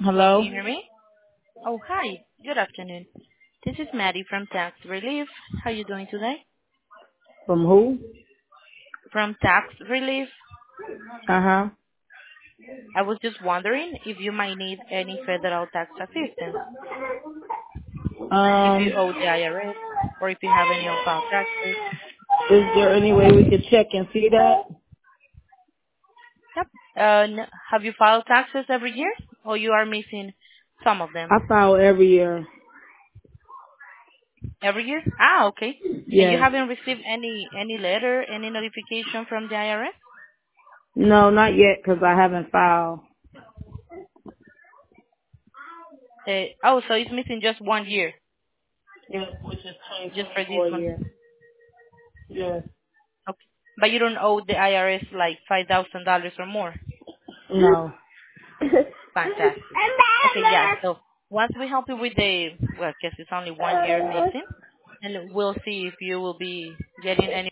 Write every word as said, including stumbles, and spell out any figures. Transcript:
Can Hello? you hear me? Oh, hi. Good afternoon. This is Maddie from Tax Relief. How are you doing today? From who? From Tax Relief, Uh-huh. I was just wondering if you might need any federal tax assistance, if Um, you owe the I R S, or if you have any unfiled taxes. is there any way we could check and see that? Yep. Uh, n- have you filed taxes every year, or you are missing some of them I file every year. every year? Ah, okay. And you Yes. haven't received any any letter, any notification from the I R S? No, not yet, because I haven't filed. Uh, oh, so it's missing just one year, Yes, which is just for this twenty twenty-four one. year. Yes. Okay. But you don't owe the I R S like five thousand dollars or more. No. Fantastic. Okay, yeah. So once we help you with the, well, I guess it's only one year missing, and we'll see if you will be getting any